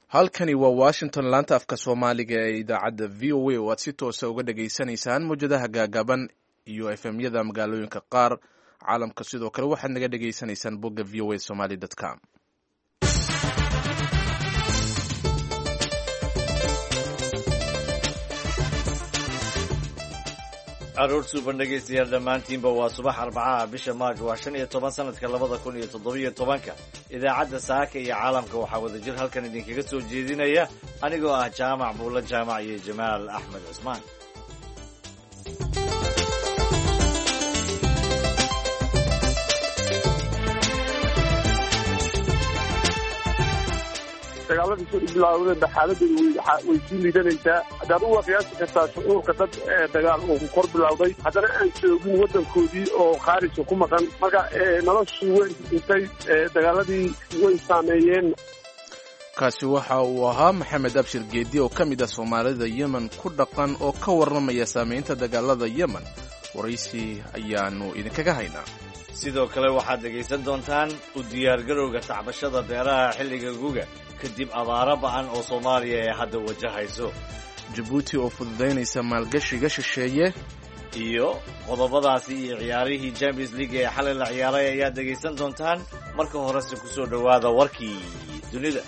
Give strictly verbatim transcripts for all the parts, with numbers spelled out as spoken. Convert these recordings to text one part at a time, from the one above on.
halkani waa washington laanta afka soomaaliga ee idaacadda v o a oo aad si toosa uga dhagaysanaysaan mawjadaha gaagaban iyo efemyada magaalooyinka qaar caalamka sidoo kale waxaad naga dhagaysanaysaan bogga v o a somaly com. caruur suuban dhegaystayaal dhammaantiinba waa subax arbacaha bisha maaj waa shan iyo toban sanadka labada kun iyo toddobiyo tobanka idaacadda saaka iyo caalamka waxaa wadajir halkan idinkaga soo jeedinaya anigoo ah jaamac buulla jaamac iyo jamaal axmed cusmaan. dagaaladii soo bilaawdeen xaaladoodu way sii liidanaysaa. haddaad u qiyaasi kartaa shucuurka dad dagaal uu kor bilowday haddana aan joogin waddankoodii oo khaarija ku maqan marka noloshii way dhintay, dagaaladii way saameeyeen. kaasi waxa uu ahaa maxamed abshir geedi oo ka mid ah soomaalida yemen ku dhaqan oo ka warramaya saamaynta dagaalada yemen. waraysi ayaanu idinkaga haynaa. sidoo kale waxaad dhegaysan doontaan u diyaargarowga tacbashada beeraha xilliga guga kadib abaaro ba'an oo soomaaliya ee hadda wajahayso, jabuuti oo fududaynaysa maalgashiga shisheeye, iyo qodobadaasi iyo ciyaarihii champions league ee xalay la ciyaaray ayaad dhegaysan doontaan. marka horese ku soo dhowaada warkii dunida.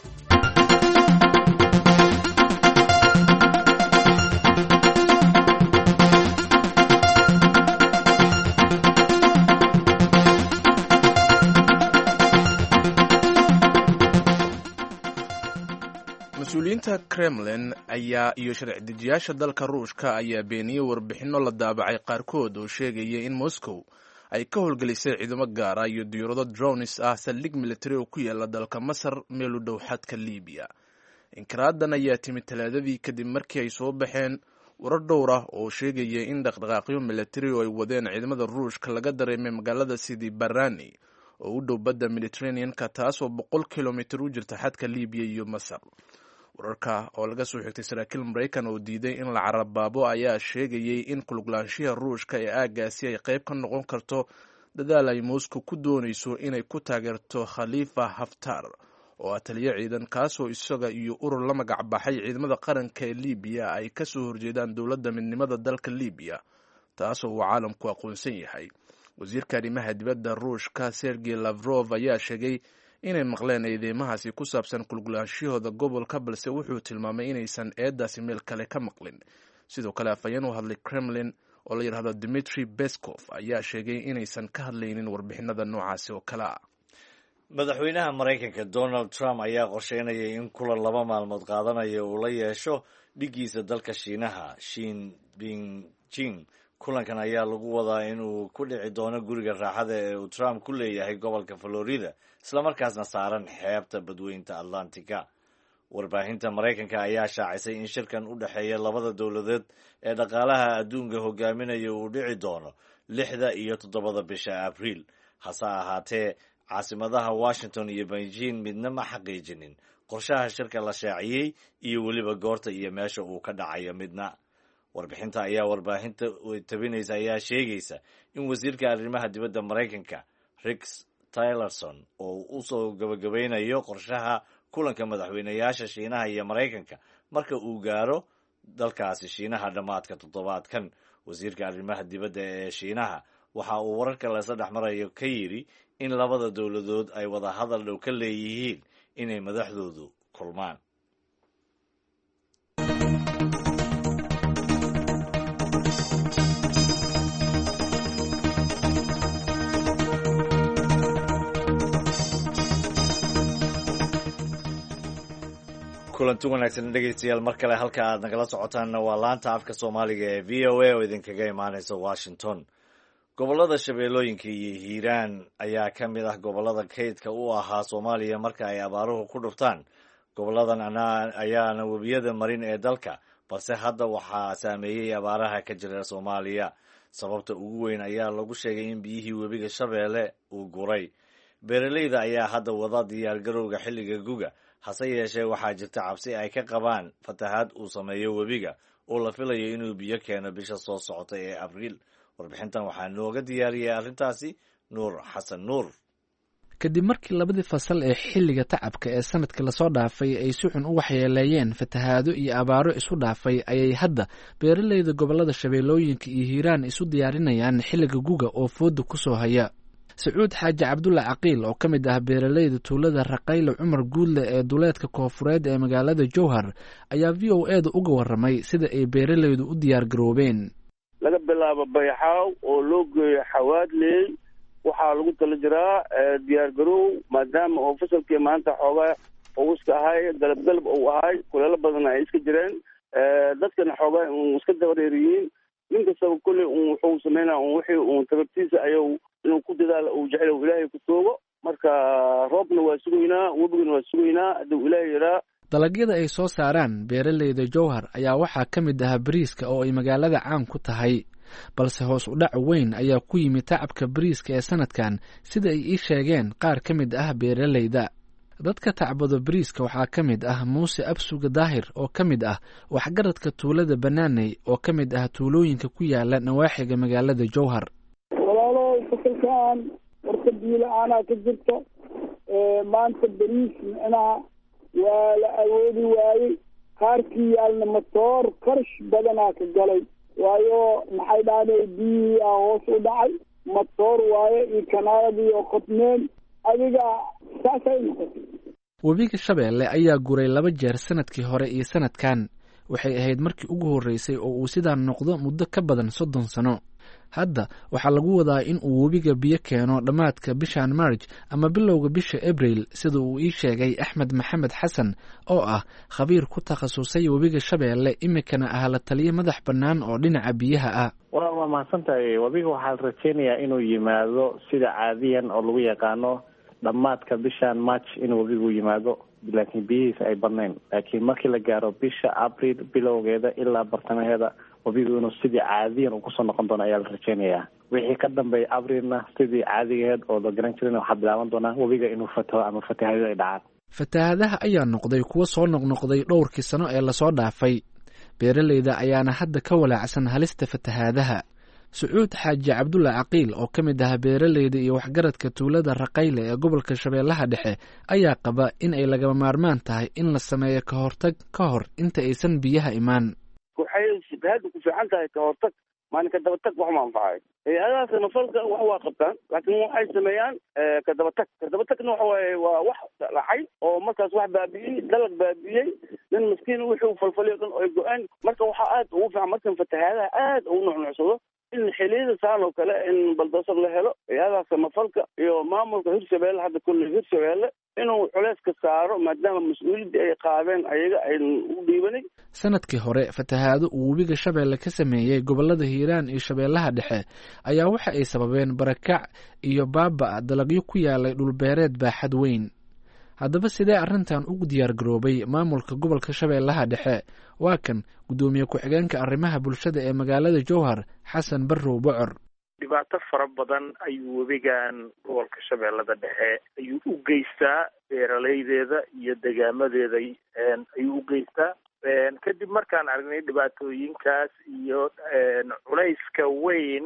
mas-uuliyiinta kremlin ayaa iyo sharci dejiyaasha dalka ruushka ayaa beeniyey warbixinno la daabacay qaarkood oo sheegaya in moscow ay ka howlgelisay ciidamo gaara iyo diyaarado dronis ah saldhig militari oo ku yaala dalka masar meel u dhow xadka libiya. inkaraadan ayaa timid talaadadii kadib markii ay soo baxeen warar dhowr ah oo sheegaya in dhaqdhaqaaqyo militari oo ay wadeen ciidamada ruushka laga dareemay magaalada sidii barani oo u dhow badda mediterranean-ka taasoo boqol kilomitir u jirta xadka libiya iyo masar. wararka oo laga soo xigtay saraakiil maraykan oo diiday in la carabaabo ayaa sheegayay in kuluglaanshiha ruushka ee aaggaasi ay qayb ka noqon karto dadaal ay moscow ku doonayso inay ku taageerto khalifa haftar oo ah taliyo ciidan kaasoo isaga iyo urur la magac baxay ciidamada qaranka ee libiya ay ka soo horjeedaan dowladda midnimada dalka libiya taasoo uu caalamku aqoonsan yahay. wasiirka arrimaha dibadda ruushka sergey lavrov ayaa sheegay inay maqleen eedeymahaasi ku saabsan kulgulaanshahooda gobolka balse wuxuu tilmaamay inaysan eedaasi meel kale ka maqlin. sidoo kale afhayeen u hadlay kremlin oo la yidhaahdo dmitri beskov ayaa sheegay inaysan ka hadlaynin warbixinada noocaasi oo kale ah. madaxweynaha maraykanka donald trump ayaa qorsheynayay in kulan laba maalmood qaadanaya uu la yeesho dhiggiisa dalka shiinaha shin bingjing. kulankan ayaa lagu wadaa inuu ku dhici doono guriga raaxada ee uu trump ku leeyahay gobolka florida islamarkaasna saaran xeebta badweynta atlantica. warbaahinta maraykanka ayaa shaacisay in shirkan u dhexeeya labada dowladeed ee dhaqaalaha adduunka hogaaminaya uu dhici doono lixda iyo toddobada bisha abriil. hase ahaatee caasimadaha washington iyo beijing midna ma xaqiijinin qorshaha shirka la shaaciyey iyo weliba goorta iyo meesha uu ka dhacayo midna. warbixinta ayaa warbaahinta tabinaysa ayaa sheegaysa in wasiirka arrimaha dibadda maraykanka rex tillerson oo u soo gabagabaynayo qorshaha kulanka madaxweynayaasha shiinaha iyo maraykanka marka uu gaaro dalkaasi shiinaha dhammaadka toddobaadkan. wasiirka arrimaha dibadda ee shiinaha waxa uu wararka la saddex marayo ka yidhi in labada dowladood ay wada hadal dhow ka leeyihiin inay madaxdoodu kulmaan. kulanti wanaagsan dhegaystayaal mar kale halka aad nagala socotaanna waa laanta afka soomaaliga ee v o a oo idinkaga imaanaysa washington. gobollada shabeellooyinka iyo hiiraan ayaa ka mid ah gobollada kaydka u ahaa soomaaliya marka ay abaaruhu ku dhuftaan. goboladan ayaana webiyada marin ee dalka balse hadda waxaa saameeyey abaaraha ka jira soomaaliya. sababta ugu weyn ayaa lagu sheegay in biyihii webiga shabeelle uu guray. beeraleyda ayaa hadda wada diyaargarowga xilliga guga, hase yeeshee waxaa jirta cabsi ay ka qabaan fatahaad uu sameeyo webiga oo la filayo inuu biyo keeno bisha soo socota ee abriil. warbixintan waxaa nooga diyaariyay arrintaasi nuur xasan nuur. kadib markii labadii fasal ee xilliga tacabka ee sanadkii lasoo dhaafay ay si xun u waxyeeleeyeen fatahaado iyo abaaro isu dhaafay ayay hadda beeraleyda gobollada shabeellooyinka iyo hiiraan isu diyaarinayaan xilliga guga oo fooda ku soo haya. sacuud xaaji cabdulla caqiil oo ka mid ah beeraleyda tuulada Raqayle Cumar Guudle ee duleedka koonfureed ee magaalada Jowhar ayaa V O A da uga warramay sida ay beeraleydu u diyaar garoobeen. laga bilaabo Bayxaaw oo loo geeyo Xawaadley waxaa lagu tala jiraa diyaar garow maadaama oo fasalkii maanta xoogaa oo iska ahay galab galab oo ahay kuleel badan ay iska jireen dadkana xoogaa uu iska dabareeriyin ninka sabab kulli uu wuxuu sameynaa uu wixii uu tabtiisa ayuu inuu ku dadaalo uu jecel uu Ilaahay ku toogo marka roobna waa sugaynaa wabiguna waa sugaynaa haduu Ilaahay yaraa. dalagyada ay soo saaraan beeraleyda Jowhar ayaa waxaa ka mid ah bariiska oo ay magaalada caan ku tahay balse hoos u dhac weyn ayaa ku yimid tacabka bariiska ee sanadkan sida ay ii sheegeen qaar ka mid ah beeraleyda. dadka tacbado bariiska waxaa ka mid ah Muuse Absuga Daahir oo ka mid ah waxgaradka tuulada Banaaney oo ka mid ah tuulooyinka ku yaala nawaaxiga magaalada Jowhar. walaalo fasalkan warka biyo-la'aana ka jirta maanta bariis macnaha waa la awoodi waayey qaarkii yaalna matoor qarash badanaa ka galay waayo maxay dhahday biyihii aa hoos u dhacay matoor waaye iyo kanaaladii oo qodmeen adiga saasay noqotay. webiga Shabeelle ayaa guray laba jeer sanadkii hore iyo sanadkan waxay ahayd markii ugu horreysay oo uu sidaan noqdo muddo ka badan soddon sano. hadda waxaa lagu wadaa in uu webiga biyo keeno dhammaadka bishan March ama bilowga bisha April sida uu ii sheegay Axmed Maxamed Xasan oo ah khabiir ku takhasusay webiga Shabeelle imikana ah la taliye madax bannaan oo dhinaca biyaha ah. waa waa mahadsantahay. webiga waxaa la rajeynayaa inuu yimaado sida caadiyan oo lagu yaqaano dhammaadka bishan March inuu webigu yimaado laakiin biyihiisa ay badnayn laakiin markii la gaaro bisha April bilowgeeda ilaa bartamaheeda webigu inuu sidii caadiyan uu kusoo noqon doono ayaa la rajeynayaa. wixii ka dambeeya Aprilna sidii caadigeed oo la garan jirin waxaa bilaaban doonaa webiga inuu fataho ama fatahaado ay dhacaan. fatahaadaha ayaa noqday kuwo soo noqnoqday dhowrkii sano ee lasoo dhaafay beeraleyda ayaana hadda ka walaacsan halista fatahaadaha. sacuud xaaji cabdulla caqiil oo ka mid ah beeraleyda iyo waxgaradka tuulada Raqayle ee gobolka Shabeellaha Dhexe ayaa qaba in ay lagama maarmaan tahay in la sameeyo ka hortag ka hor inta aysan biyaha imaan. waxay shaqada ku fiican tahay ka hortag maan ka daba tag wax ma anfacay hay'adaha samafalka wax waa qabtaan laakiin waxay sameeyaan ka daba tag ka daba tagna waxa waaye waa wax lacay oo markaas wax baabiyay dalag baabiyay nin miskiin wuxuu falfaliyo dhan oo go'aan marka waxa aad ugu fiican markan fatahaadaha aad ugu nuuxnuuxsado in xiliyada saan oo kale in baldoosar la helo hay'adaha samafalka iyo maamulka Hirshabeelle hadda kulli Hirshabeelle inuu culeys ka saaro maadaama mas'uuliyadda ay qaadeen ayaga ay u dhiibanay. sanadkii hore fatahaado uu webiga Shabeelle ka sameeyay gobolada Hiiraan iyo Shabeellaha Dhexe ayaa waxa ay sababeen barakac iyo baaba dalagyo ku yaalay dhul beereed baaxad weyn. haddaba sidee arrintan ugu diyaar garoobay maamulka gobolka Shabeellaha Dhexe? waa kan gudoomiye ku-xigeenka arrimaha bulshada ee magaalada Jowhar Xasan Barrow Bocor. dhibaato fara badan ayuu webigan gobolka Shabeellada Dhexe ayuu u geystaa beeraleydeeda iyo degaamadeeda ayuu u geystaa. kadib markaan aragnay dhibaatooyinkaas iyo culayska weyn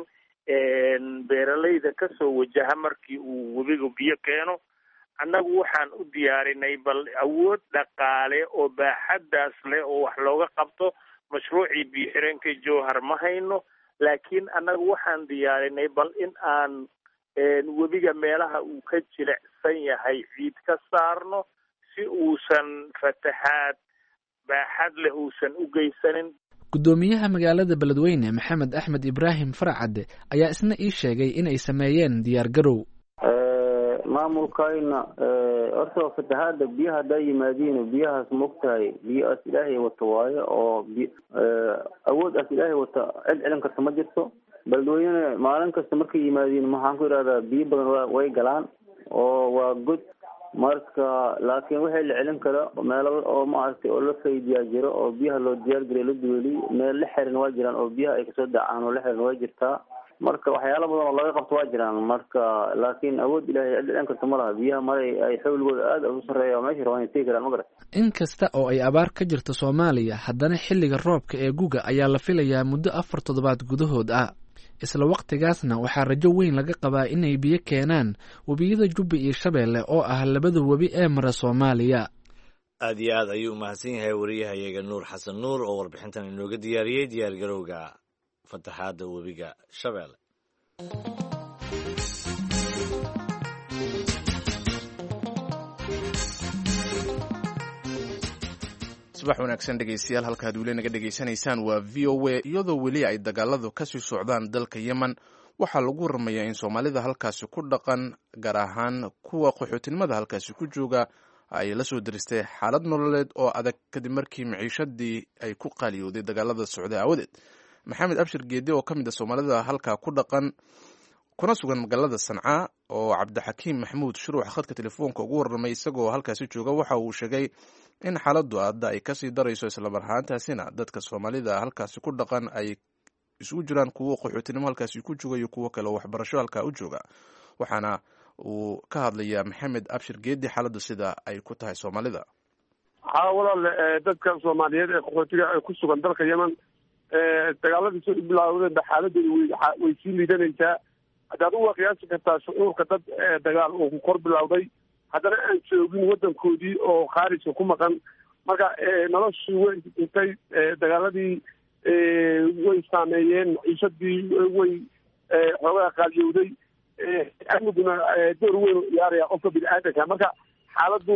beeraleyda kasoo wajaha markii uu webigu biyo keeno annagu waxaan u diyaarinay bal awood dhaqaale oo baaxaddaas leh oo wax looga qabto mashruucii biyo-xireenka Jowhar ma hayno laakiin annagu waxaan diyaarinay bal in aan webiga meelaha uu ka jilicsan yahay ciid ka saarno si uusan fatahaad baaxad leh uusan u geysanin. gudoomiyaha magaalada Beledweyne Maxamed Axmed Ibraahim Farcade ayaa isna ii sheegay in ay sameeyeen diyaar garow. maamulkayna horta fatahaada biyaha haday yimaadiin biyahaas moogtahay biyahaas ilaahay wato waaye oo awood as ilaahay wato cid celin karta ma jirto. Beledweyne maalin kasta markay yimaadiin maxaan ku idhahdaa biyo badan way galaan oo waa god marka laakiin waxay la celin kara meelo oo maaragtay oo la faydiyaa jiro oo biyaha loo diyaar gareey la duweli meel la xiran waa jiraan oo biyaha ay kasoo dhacaan oo la xiran waa jirtaa. marka waxyaalo badan oo laga qabto waa jiraan marka laakiin awood ilaahay adlan karto malaha biyaha maray ay xawligooda aad u sareeyo meesha rabaan inay teegaan ma garan. in kasta oo ay abaar ka jirto Soomaaliya haddana xilliga roobka ee guga ayaa la filayaa muddo afar toddobaad gudahood ah isla wakhtigaasna waxaa rajo weyn laga qabaa inay biyo keenaan webiyada Jubba iyo Shabeelle oo ah labada webi ee mara Soomaaliya. aad iyo aad ayuu u mahadsan yahay wariyahayaga Nuur Xasan Nuur oo warbixintan inooga diyaariyey diyaargarowga fatahaadda webiga Shabeelle. subax wanaagsan dhegeystayaal, halkaad weli naga dhegeysanaysaan waa V O A. iyadoo weli ay dagaaladu kasii socdaan dalka Yemen, waxaa lagu waramayaa in Soomaalida halkaasi ku dhaqan, gaar ahaan kuwa qaxootinimada halkaasi ku jooga, ay la soo diristay xaalad nololeed oo adag kadib markii maciishadii ay ku qaaliyowday dagaalada socda aawadeed. Maxamed Abshir Geedi oo ka mid ah Soomaalida halkaa ku dhaqan kuna sugan magaalada Sanca oo Cabdixakiim Maxamuud Shuruuc khadka telefoonka ugu warramay isagoo halkaasi jooga, waxa uu sheegay in xaaladdu hadda ay kasii darayso, isla mar ahaantaasina dadka Soomaalida halkaasi ku dhaqan ay isugu jiraan kuwo qaxootinimo halkaasi ku jooga iyo kuwo kale oo waxbarasho halkaa u jooga. waxaana uu ka hadlayaa Maxamed Abshir Geedi xaaladdu sida ay ku tahay Soomaalida. haa walaal, dadka Soomaaliyeed ee qaxootiga ay ku sugan dalka Yemen, dagaaladii soo bilaawday xaaladoodu way sii liidanaysaa. haddaad u qiyaasi kartaa shucuurka dad dagaal uu kor bilowday haddana aan joogin wadankoodii oo khaarijka ku maqan. marka noloshii way intay dagaaladii way saameeyeen, maciishadii way xoogaa qaaliyowday, amniguna door weyn u ciyaaraya qofka bini-aadanka. marka xaaladdu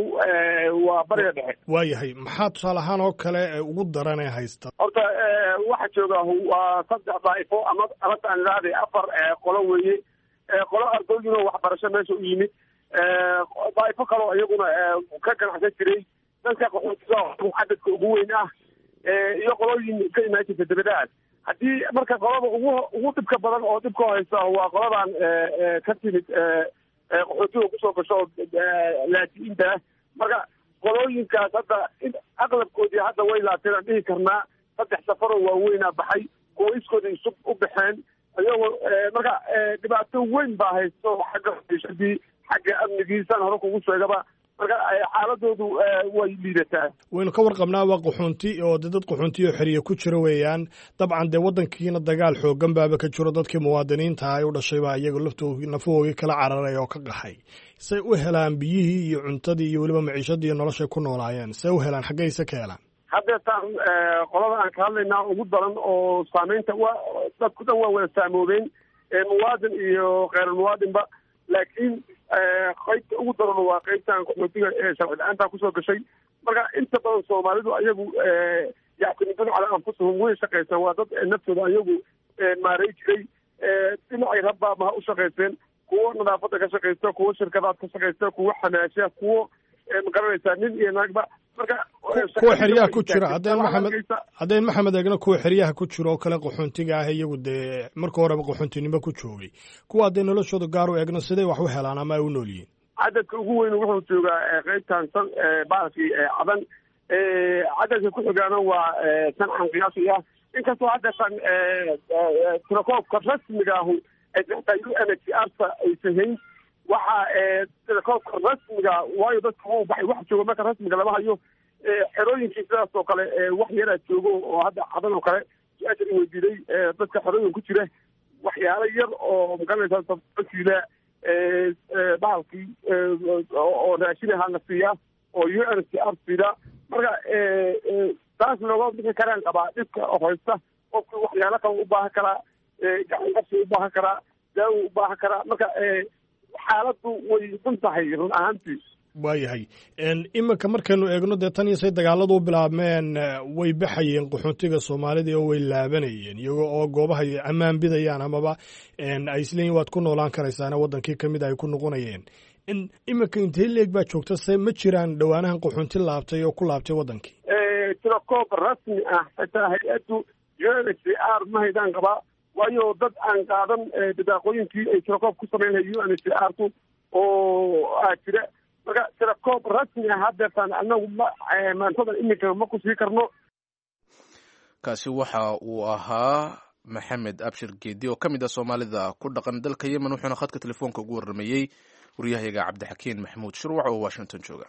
waa bariga dhexe. waayahay, maxaa tusaale ahaan oo kale ugu daran ee haysta? horta waxa jooga waa saddex daa'ifo ama alata aan idhaahday afar qolo weeye. qolo ardaydiina waxbarasho meesha u yimid, daa'ifo kaleo iyaguna ka ganacsan jiray, dadka qaxootiga cadadka ugu weyn ah, iyo qolooyin ka imaan jirta dabadaas. haddii marka qolada ugu ugu dhibka badan oo dhibka haysta waa qoladan ka timid qaxootiga kusoo gasho laajiinta. marka qolooyinkaas hadda aqlabkoodii hadda way laabteen aan dhihi karnaa. saddex safaroo waaweynaa baxay, kuwa iskooda isub u baxeen iyagoo marka dhibaato weyn baa haysto xagga maciishadii, xagga amnigiisaan hore kugu sheegaba. marka xaaladoodu way liidataa. waynu ka warqabnaa waa qaxoonti oo de dad qaxoonti oo xeriye ku jira weeyaan. dabcan dee waddankiina dagaal xoogan baaba ka jiro, dadkii muwaadiniinta ay u dhashay baa iyaga laftoodii nafahoogii kala cararay oo ka qaxay. say u helaan biyihii iyo cuntadii iyo weliba maciishadii iyo noloshay ku noolaayeen, say u helaan, xaggayse ka helaan? haddeetaan qolada aan ka hadlaynaa ugu daran oo saameynta waa dadku dhan waa wada saamoobeen, muwaadin iyo kheyr muwaadinba. laakiin qaybta ugu daran waa qaybtan qaxootiga ee sharci la-aanta kusoo gashay. marka inta badan Soomaalidu ayagu yactimidun calaa anfusihum way shaqaysaan. waa dad naftooda ayagu maaray jiray, dhinacay rabba maha u shaqayseen. kuwo nadaafadda ka shaqaysta, kuwo shirkadaad ka shaqaysta, kuwo xamaasha, kuwo magaranaysaa nin iyo naagba. marka kuwa xeryaha ku jira haddeen maxamed haddeen maxamed eegna kuwa xeryaha ku jira oo kale qaxoontiga ah iyagu dee marka horeba qaxoontinimo ku joogay, kuwa haddee noloshooda gaar u eegna siday wax u helaan ama ay u nool yihiin? cadadka ugu weyn wuxuu joogaa qaybtan baalkii cadan. cadadka ku xigaana waa sancan qiyaasi ah. inkastoo haddeetan tirakoobka rasmiga ahu xitaa U N H C R ta aysan hayn. waxa tirakoobka rasmiga, waayo dadka u baxay wax jooga marka rasmiga lama hayo. xerooyinkii sidaas oo kale wax yaraa joogo oo hadda cadan oo kale su-aasha i weydiiday dadka xerooyin ku jira waxyaalo yar oo magaranaysaa kiila bahalkii oo raashinaha la siiyaa oo U N H C R siida. marka taas looga bixi karaan qabaa dhibka haysta. qofku waxyaalo kale u baahan karaa, gacan qabsi u baahan karaa, daawo u baahan karaa. marka xaaladdu way dun tahay run ahaantii. waayahay, iminka markaynu eegno dee tan iyo say dagaaladu u bilaabmeen way baxayeen qaxoontiga Soomaalida oo way laabanayeen iyagoo oo goobaha ammaan bidayaan amaba ay isleeyiin waad ku noolaan karaysaana waddankii ka mid ay ku noqonayeen. iminka intee leeg baa joogta, se ma jiraan dhowaanahan qaxoonti laabtay oo ku laabtay waddankii? tirakoob rasmi ah xitaa hay-addu U N H C R ma haydaan qabaa, waayo dad aan qaadan bidaaqooyinkii ay tirakoob ku sameynaya U N H C R tu oo aa jira. marka tirakoob rasmi ah haddeetaan anagu ma maantadan iminka ma ku sii karno. kaasi waxa uu ahaa Maxamed Abshir Geedi oo ka mid ah Soomaalida ku dhaqan dalka Yemen, wuxuuna khadka telefoonka ugu warramayey waryahayaga Cabdixakiin Maxamuud Shuruuc oo Washington jooga.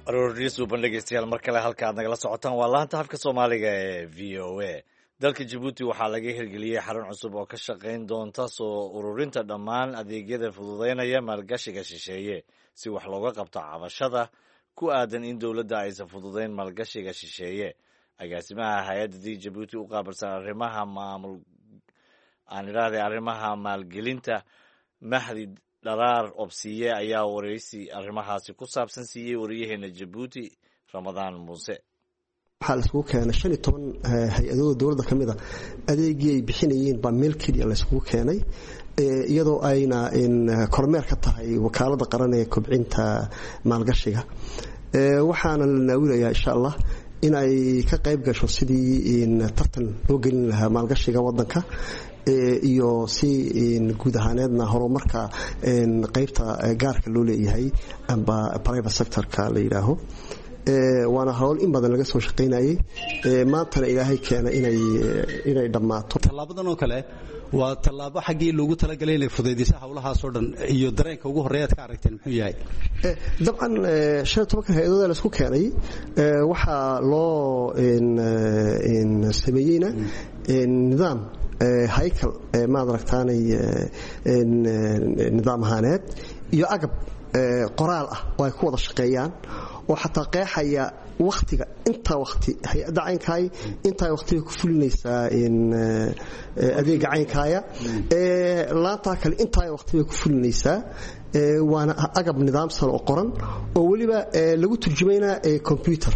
arooryo suuban dhegeystayaal mar kale halka aad nagala socotaan waa laanta afka soomaaliga ee v o a. dalka Djibouti waxaa laga hirgeliyey xarun cusub oo ka shaqayn doonta soo ururinta dhammaan adeegyada fududeynaya maalgashiga shisheeye si wax looga qabto cabashada ku aadan in dowladda aysan fududeyn maalgashiga shisheeye. agaasimaha hay-adda Djibouti u qaabilsan arrimaha maamul aan idhaahday arrimaha maalgelinta Mahdi Dharaar Obsiye ayaa wareysi arrimahaasi ku saabsan siiyey wariyaheena Djibouti Ramadaan Muuse. waxaa laiskugu keenay shan iyo toban hay-adooda dowladda ka mid a adeegii ay bixinayeen baa meel keliya layskugu keenay iyadoo ayna kormeer ka tahay wakaaladda qaran ee kobcinta maalgashiga. waxaana la naawilayaa insha allah in ay ka qayb gasho sidii tartan loo gelin lahaa maalgashiga wadanka iyo si guud ahaaneedna horumarka qaybta gaarka loo leeyahay amba private sectorka la yidhaaho. waana hawl in badan laga soo shaqaynayay maantana ilaahay keena inay inay dhammaato. tallaabadan oo kale waa tallaabo xaggii loogu talagalay inay fudaydiso hawlahaasoo dhan iyo dareenka ugu horreeyaad ka aragteen muxuu yahay? dabcan shan iyo tobanka hay-adooda laisku keenay waxaa loo sameeyeyna nidaam haykal maad aragtaanay nidaam ahaaneed iyo agab qoraal ah oo ay ku wada shaqeeyaan oo xataa qeexaya wakhtiga intaa wakhti hay-adda caynkaay intaa wakhtiga ku fulinaysaa adeega caynkaaya laantaa kale intaa wakhtiga ku fulinaysaa. waana agab nidaamsan oo qoran oo weliba lagu turjumayna computer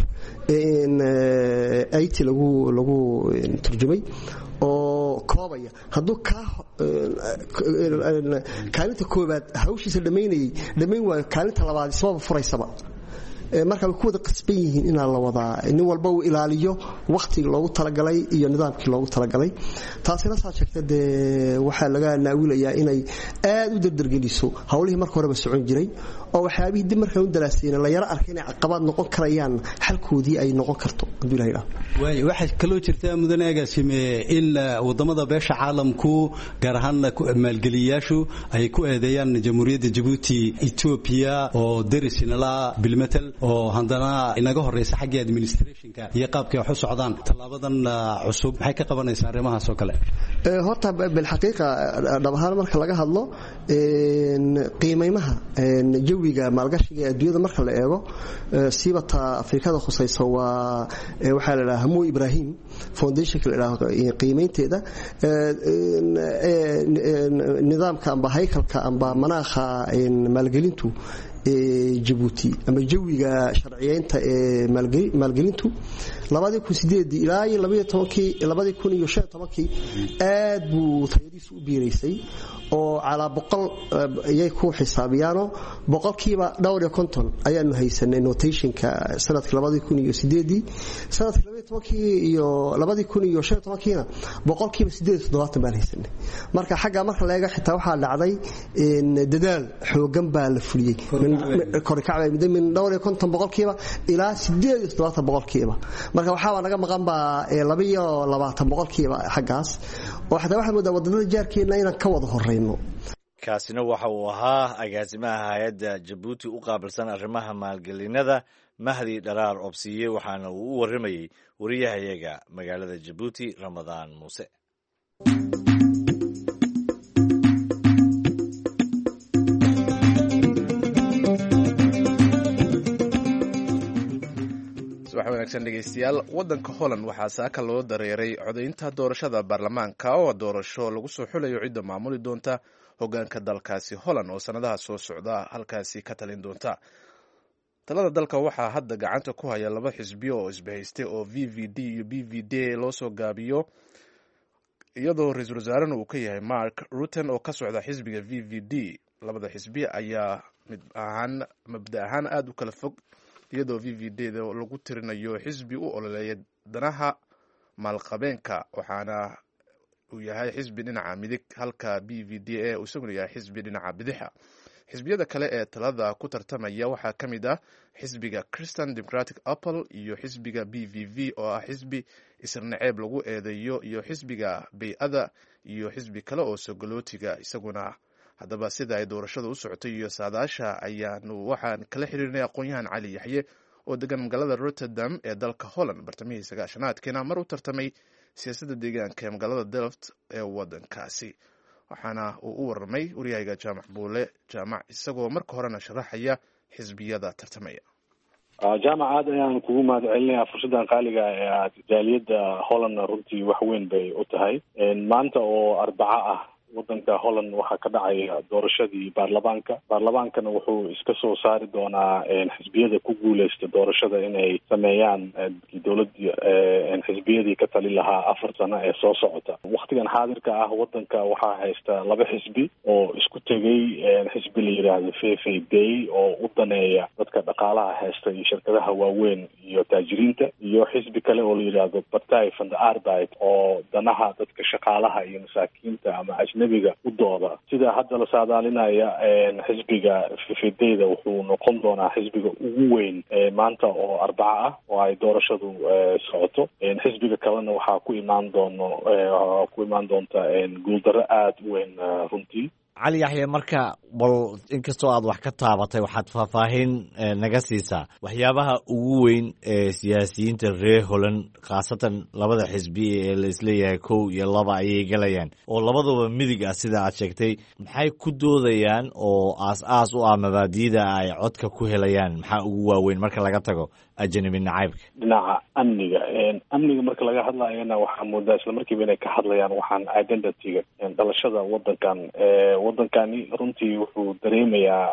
it lagu lagu turjumay oo koobaya hadduu kaalinta koobaad hawshiisa dhammaynayay dhammayn waayo kaalinta labaad ismaba furaysaba. marka way ku wada qasban yihiin inaa la wadaa nin walba uu ilaaliyo wakhtigii loogu talagalay iyo nidaamkii loogu talagalay. taasina saa sheegta dee waxaa laga naawilayaa inay aad u dardargeliso hawlihii marka horeba socon jiray oo waxyaabihii dib markaan u dalaasayna la yaro arkay inay caqabaad noqon karayaan xalkoodii ay noqon karto hadduu ilaha idhaah. waay waxaa kaloo jirta mudane agaasime in wadamada beesha caalamku gaar ahaan maalgeliyayaashu ay ku eedeeyaan jamhuuriyadda Djibouti Ethiopia oo derisinala bilmetal oo haddana inaga horeysa xagga administrationka iyo qaabkay wax u socdaan. tallaabadan cusub maxay ka qabanaysaa arrimahaas oo kale? horta bilxaqiiqa dhab ahaan marka laga hadlo qiimaymaha jawiga maalgashiga adduunyada marka la eego siibata afrikada khusaysa waa waxaa la dhahaa Mo Ibrahim Foundation la dhahaa qiimaynteeda nidaamka amba haykalka amba manaaxa maalgelintu Djibouti ama jawiga sharciyeynta ee maalgelintu labadii kun iyo sideed ilaa labadii kun iyo shan iyo toban aad buu tayadiisu u biiraysay oo calaa boqol ayay ku xisaabiyaano boqolkiiba dhowr iyo konton ayaanu haysanay notationka sanadkii labadii kun iyo sideed sanadkii labadii tobankii iyo labadii kun iyo shan iyo tobankiina boqolkiiba sideed iyo toddobaatan baan haysanay. marka xagga marka la eego xitaa waxaa dhacday dadaal xoogan baa la fuliyey korikacbay min dhowr iyo konton boqolkiiba ilaa sideed iyo toddobaatan boqolkiiba. marka waxaaba naga maqan baa laba iyo labaatan boqolkiiba xaggaas oo xataa waxaa moodaa wadannada jaarkeena inaan ka wada horeyno. kaasina waxa uu ahaa agaasimaha hay-adda Djibouti u qaabilsan arrimaha maalgelinada Mahdi Dharaar Obsiye waxaana uu u waramayey wariyahayaga magaalada Djibouti Ramadaan Muuse. wanaagsan dhegeystayaal wadanka Holland waxaa saaka loo dareeray codaynta doorashada baarlamaanka oo doorasho lagu soo xulayo cidda maamuli doonta hogaanka dalkaasi Holland oo sanadaha soo socda halkaasi ka talin doonta. talada dalka waxaa hadda gacanta ku haya laba xisbiyo oo isbahaystay oo V V D iyo B V D loo soo gaabiyo iyadoo ra-iisul wasaarena uu ka yahay Mark Rutte oo ka socda xisbiga V V D. labada xisbi ayaa mid ahaan mabda ahaan aad u kala fog iyadoo V V D lagu tirinayo xisbi u ololeeya danaha maalqabeenka waxaana uu yahay xisbi dhinaca midig halka B V D ee uu isaguna yahay xisbi dhinaca bidixa. xisbiyada kale ee talada ku tartamaya waxaa ka mid ah xisbiga Christian Democratic Apple iyo xisbiga B V V oo ah xisbi isirnaceeb lagu eedeeyo iyo xisbiga Bay-ada iyo xisbi kale oo sogolootiga isaguna. haddaba sida ay doorashada u socotay iyo saadaasha ayaanu waxaan kala xiriirnay aqoon-yahan Cali Yaxye oo degan magaalada rotterdam ee dalka holland bartamihii sagaashanaadkiina mar u tartamay siyaasadda deegaanka ee magaalada delft ee waddankaasi waxaana uu u warramay waryahayga jaamac buule jaamac isagoo marka horena sharaxaya xisbiyada tartamaya. jaamac aad ayaan kugu mahad celinayaa fursaddan qaaliga ee aad jaaliyadda hollandna runtii wax weyn bay u tahay. maanta oo arbaco ah waddanka holland waxaa ka dhacaya doorashadii baarlamaanka baarlamaankana wuxuu iska soo saari doonaa xisbiyada ku guuleysta doorashada inay sameeyaan dowladii xisbiyadii ka tali lahaa afar sano ee soo socota. waktigan xaadirka ah waddanka waxaa haysta laba xisbi oo isku tegay xisbi la yidhaahdo v v d oo u daneeya dadka dhaqaalaha haysta iyo shirkadaha waaweyn iyo taajiriinta, iyo xisbi kale oo la yidhaahdo Partij van de Arbeid oo danaha dadka shaqaalaha iyo masaakiinta ama nabiga u dooda. sida hadda la saadaalinaya xisbiga fifideyda wuxuu noqon doonaa xisbiga ugu weyn maanta oo arbaco ah oo ay doorashadu socoto. xisbiga kalena waxaa ku imaan doono waxaa ku imaan doonta guuldarro aada u weyn runtii. cali yaxye, marka bal inkastoo aad wax ka taabatay waxaad faahfaahin naga siisaa waxyaabaha ugu weyn ee siyaasiyiinta reer holland khaasatan labada xisbi ee la isleeyahay kow iyo laba ayay galayaan oo labaduba midig ah sida aad sheegtay, maxay ku doodayaan oo aas-aas u ah mabaadiida ay codka ku helayaan? maxaa ugu waaweyn marka laga tago ajanabi nacaybka? dhinaca amniga amniga marka laga hadlayana waxaa moodaa isla markiiba inay ka hadlayaan waxaan identityga dhalashada waddankan. waddankani runtii wuxuu dareemayaa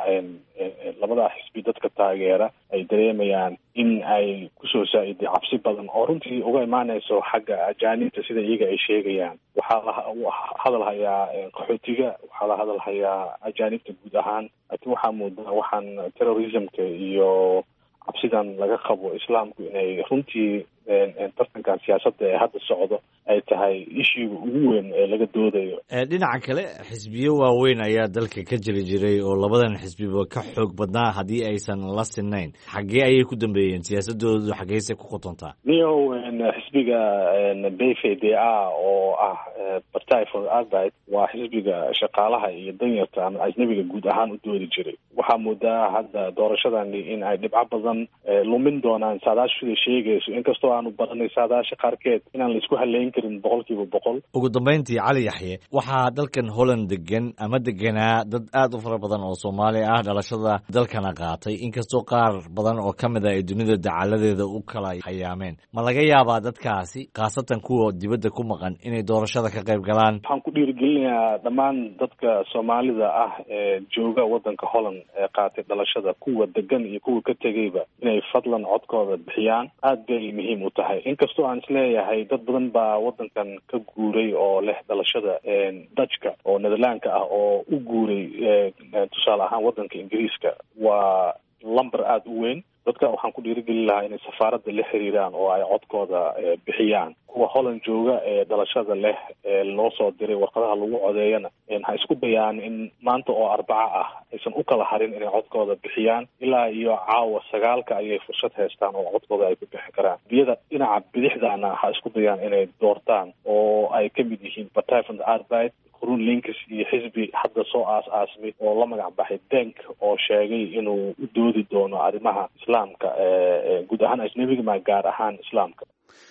labada xisbi dadka taageera ay dareemayaan in ay kusoo saa-iday cabsi badan oo runtii uga imaaneyso xagga ajaanibta sida iyaga ay sheegayaan. waxaa la hadal hayaa qaxootiga, waxaa la hadal hayaa ajaanibta guud ahaan, laakiin waxaa moodaa waxaan terrorismka iyo cabsidan laga qabo islaamku inay runtii tartankan siyaasadda ee hadda socdo ay tahay ishiiga ugu weyn ee laga doodayo. dhinaca kale xisbiyo waaweyn ayaa dalka ka jiri jiray oo labadan xisbiba ka xoog badnaa haddii aysan la sinayn. xaggee ayay ku dambeeyeen? siyaasadoodu xaggeyse ku qotontaa? niyow xisbiga b v d a oo ah Partij van de Arbeid waa xisbiga shaqaalaha iyo danyarta ama ajnabiga guud ahaan u doodi jiray. waxaa moodaa hadda doorashadani in ay dhibco badan lumin doonaan saadaashu sida sheegayso, inkastoo aanu baranay saadaasha qaarkeed inaan la isku haleyn karin boqolkiiba boqol. ugu dambeyntii cali yaxye, waxaa dalkan holland degan ama deganaa dad aada u fara badan oo soomaali ah, dhalashada dalkana qaatay, inkastoo qaar badan oo ka mid a ay dunida dacaladeeda u kala hayaameen. ma laga yaabaa dadkaasi khaasatan kuwa dibadda ku maqan inay doorashada ka qayb galaan? waxaan ku dhiirigelinayaa dhammaan dadka soomaalida ah ee jooga waddanka holland ee qaatay dhalashada, kuwa degan iyo kuwa ka tegayba, inay fadlan codkooda bixiyaan. aad bay muhiim u tahay, inkastoo aan isleeyahay dad badan baa waddankan ka guuray oo leh dhalashada dajka oo netherlandka ah oo u guuray tusaale ahaan waddanka ingiriiska. waa lamber aada u weyn. dadka waxaan ku dhiirigelin lahaa inay safaaradda la xiriiraan oo ay codkooda bixiyaan. kuwa holland jooga ee dhalashada leh ee loo soo diray warqadaha lagu codeeyana ha isku dayaan in maanta oo arbaco ah aysan u kala harin inay codkooda bixiyaan. ilaa iyo caawa sagaalka ayay fursad haystaan oo codkooda ay ku bixin karaan. biyada dhinaca bidixdaana ha isku dayaan inay doortaan oo ay ka mid yihiin Partij van de Arbeid, Groen Links iyo xisbi hadda soo aas-aasmay oo la magac baxay denk oo sheegay inuu u doodi doono arrimaha islaamka guud ahaan ajnabiga ma gaar ahaan islaamka.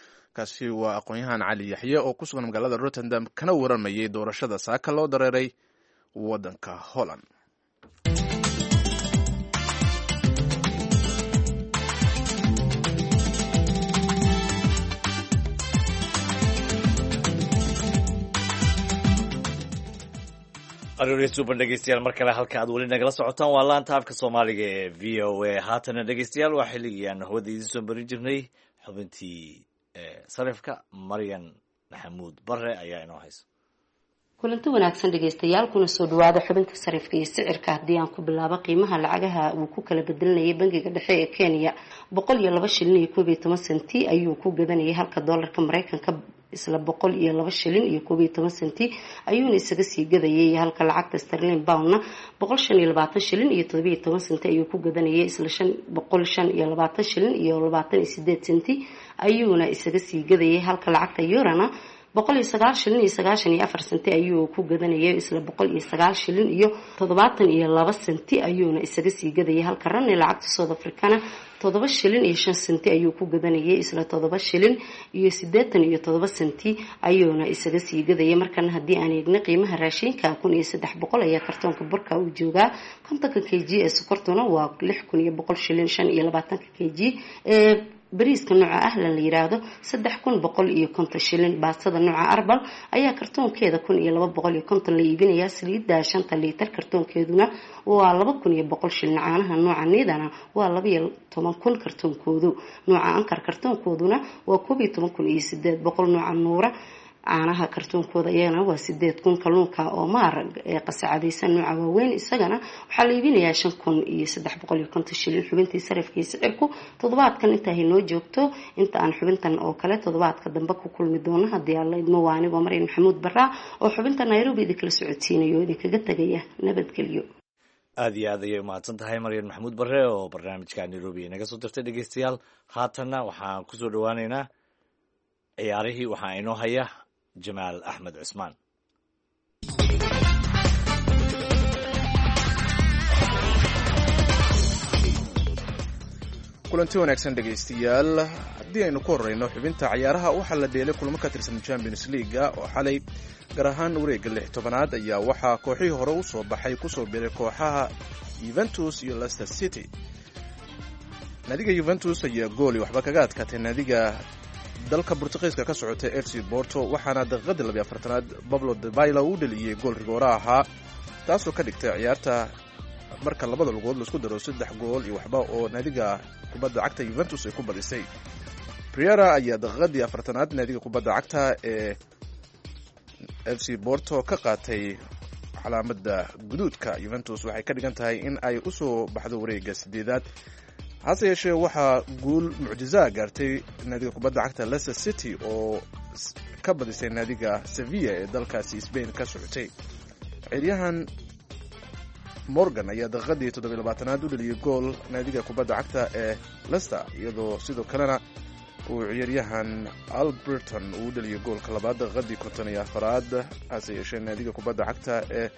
kaasi waa aqoon-yahan cali yaxye oo ku sugan magaalada rotterdam kana waramayay doorashada saaka loo dareeray waddanka holland. aroori suuban dhegeystayaal, mar kale halka aad weli nagala socotaan waa laanta afka soomaaliga ee v o a. haatana dhegeystayaal waa xilligii aan hawada idiin soo marin jirnay xubintii sarifka. maryan maxamuud bare ayaa inoo haysa. kulanti wanaagsan dhegeystayaal, kuna soo dhawaada xubinta sarifka iyo sicirka. haddii aan ku bilaabo qiimaha lacagaha uu ku kala bedelanayay bangiga dhexe ee Kenya, boqol iyo laba shilin iyo koob iyo toban senti ayuu ku gadanayay, halka doolarka Mareykanka isla boqol iyo laba shilin iyo koob iyo toban senti ayuuna isaga sii gadayay, halka lacagta sterling poundna boqol shan iyo labaatan shilin iyo todoba iyo toban senti ayuu ku gadanayay, isla shan boqol shan iyo labaatan shilin iyo labaatan iyo sideed senti ayuuna isaga sii gadayay, halka lacagta eurona boqol iyo sagaal shilin iyo sagaashan iyo afar senti ayuu ku gadanayay, isla boqol iyo sagaal shilin iyo toddobaatan iyo laba senti ayuuna isaga sii gadayay. halka rani lacagta South Africana toddoba shilin iyo shan senti ayuu ku gadanayay, isla toddoba shilin iyo siddeetan iyo toddoba senti ayuuna isaga sii gadayay. markan haddii aan eegno qiimaha raashinka kun iyo saddex boqol ayaa kartoonka burka uu joogaa, kontonka kg ee sokortuna waa lix kun iyo boqol shilin, shan iyo labaatanka kg ee bariiska nooca ahlan la yiraahdo saddex kun boqol iyo konton shilin. baastada nooca arbal ayaa kartoonkeeda kun iyo laba boqol iyo konton la iibinayaa, saliidda shanta liitar kartoonkeeduna waa laba kun iyo boqol shilin. caanaha nooca niidana waa laba iyo toban kun kartoonkoodu, nooca ankar kartoonkooduna waa koob iyo toban kun iyo sideed boqol. nooca nuura caanaha kartoonkooda iyagana waa sideed kun. kalluunka oo maar ee qasacadaysan nooca waaweyn isagana waxaa la iibinayaa shan kun iyo saddex boqol iyo konton shilin. xubintii sarifka iyo sicirku toddobaadkan intaa inoo joogto, inta aan xubintan oo kale toddobaadka dambe ku kulmi doono haddii alla idmo. waa anigoo Maryan Maxamuud Barraa oo xubinta Nairobi idinkala socodsiinayo idinkaga tegaya nabadgelyo. aad iyo aad ayay umahadsan tahay Maryan Maxamuud Barre oo barnaamijka Nairobi inaga soo dirtay. dhegeystayaal, haatanna waxaan kusoo dhawaaneynaa ciyaarihii. waxaa inoo haya Jamaal Axmed Cusmaan. kulanti wanaagsan dhegaystayaal, haddii aynu ku horeyno xubinta cayaaraha, waxaa la dheelay kulamo ka tirsan Champions League oo xalay gaar ahaan wareegga lix tobanaad ayaa waxaa kooxihii hore u soo baxay kusoo biray kooxaha Juventus iyo Leicester City. naadiga Juventus ayaa gooli waxba kaga adkaatay naadiga dalka Portugiiska ka socotay F C Porto, waxaana daqiiqadii laba iyo afartanaad Pablo Dybala uu dhaliyay gool rigoora ahaa, taasoo ka dhigtay ciyaarta marka labada lugood laisku daro saddex gool iyo waxba oo naadiga kubadda cagta Juventus ay ku badisay. Pereira ayaa daqiiqadii afartanaad naadiga kubadda cagta ee F C Porto ka qaatay calaamada guduudka. Juventus waxay ka dhigan tahay in ay u soo baxdo wareegga sideedaad, hase yeeshee waxaa guul mucjiza gaartay naadiga kubadda cagta Leicester City oo ka badisay naadiga Sevilla ee dalkaasi Spain ka socotay. ciyaaryahan Morgan ayaa daqiiqadii toddoba iyo labaatanaad u dhaliyay gool naadiga kubadda cagta ee Leicester, iyadoo sidoo kalena uu ciyaaryahan Alberton uu dhaliyay goolka labaad daqiiqadii konton iyo afaraad. hase yeeshee naadiga kubadda cagta ee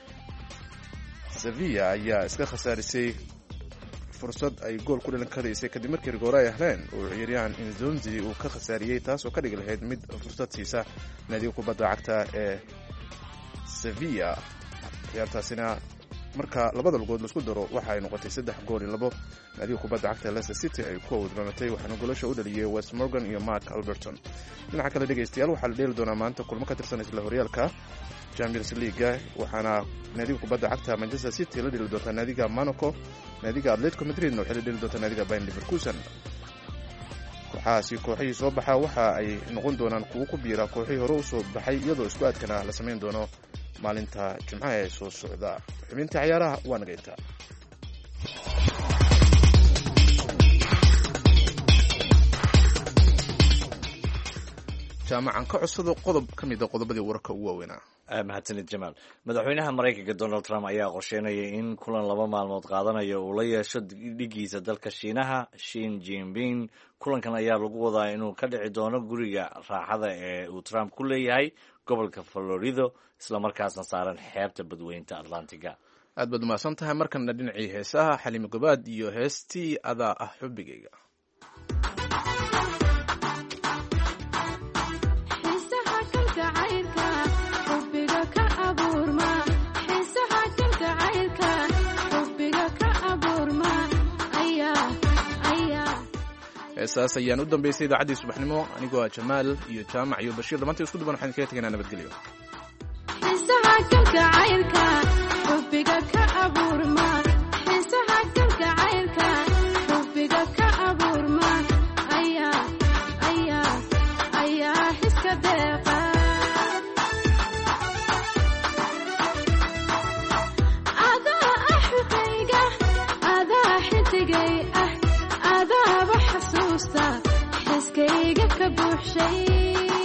Sevilla ayaa iska khasaarisay fursad ay gool ku dhalin karaysay kadib markii rigoora ay heleen oo ciyaaryahan Inzonzi uu ka khasaariyey, taasoo ka dhigi lahayd mid fursad siisa naadiga kubadda cagta ee Sevilla. ciyaartaasina marka labada lugood laisku daro waxa ay noqotay saddex gool iyo labo. naadiga kubadda cagta Leicester City ay ku awdbanatay, waxaana goolasha u dhaliyay Wes Morgan iyo Mark Alberton. dhinaca kale dhegaystayaal, waxaa la dheeli doonaa maanta kulmo ka tirsan isla horyaalka Champions League, waxaana naadiga kubadda cagta Manchester City la dheeli doontaa naadiga Monaco, naadiga Atletico Madrid waxay la dheeli doontaa naadiga Bayer Leverkusen. kooxahaasi kooxihii soo baxa waxa ay noqon doonaan kuwo ku biira kooxihii hore u soo baxay, iyadoo isku aadkana la samayn doono maalinta jimcaha ee soo socda. xubinta ciyaaraha waa naga intaa. jaamacan ka codsado qodob ka mid a qodobadii wararka ugu waaweynaa. mahadsanid Jamaal. madaxweynaha Mareykanka Donald Trump ayaa qorsheynaya in kulan laba maalmood qaadanaya uu la yeesho dhigiisa dalka Shiinaha Xi Jinping. kulankan ayaa lagu wadaa inuu ka dhici doono guriga raaxada ee uu Trump ku leeyahay gobolka Florida, isla markaasna saaran xeebta badweynta Atlantiga. aad baad umahadsan tahay. markana dhinacii heesaha Xaliimo Gabaad iyo heestii adaa ah xubigayga. heesaas ayaan u dambeysay idaacaddii subaxnimo, anigoo ah Jamaal iyo Jaamac iyo Bashiir dhammaantii isku duban waxaan kaga tegaynaa nabadgelyo. xaskayga ka buuxshay